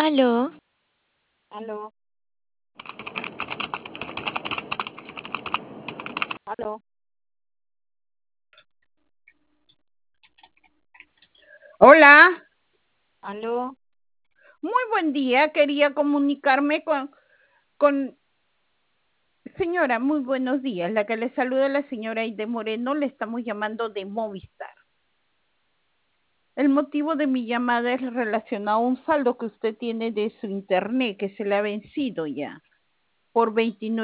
Aló, Aló, aló, Hola, aló. muy buen día. Quería comunicarme con señora, muy buenos días. La que le saluda la señora Aide Moreno, le estamos llamando de Movistar. El motivo de mi llamada es relacionado a un saldo que usted tiene de su internet que se le ha vencido ya por 29.